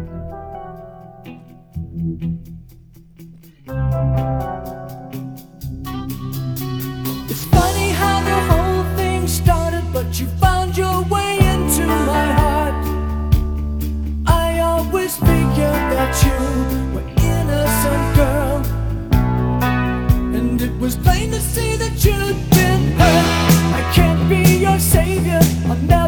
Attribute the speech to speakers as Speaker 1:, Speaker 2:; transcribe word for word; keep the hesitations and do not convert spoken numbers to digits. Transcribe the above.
Speaker 1: It's funny how the whole thing started, but you found your way into my heart. I always figured that you were innocent, girl, and it was plain to see that you'd been hurt. I can't be your savior, I'll never